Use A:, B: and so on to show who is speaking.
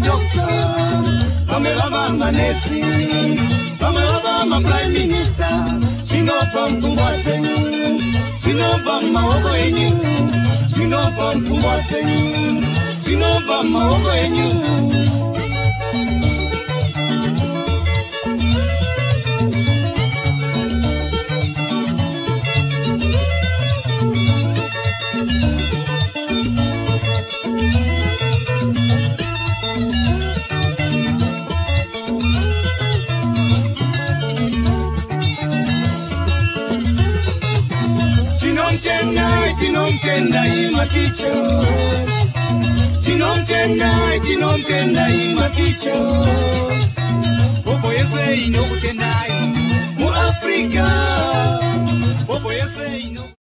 A: doctor, bamwe baba manesi, bamwe baba ma prime minister. Sino from Kumbasenyu, sino from maogo enyu, sino from Kumbasenyu, sino from maogo enyu. Tinompenda imaticho, tinompenda imaticho. Popo yese inokutendai mu Afrika. Popo yese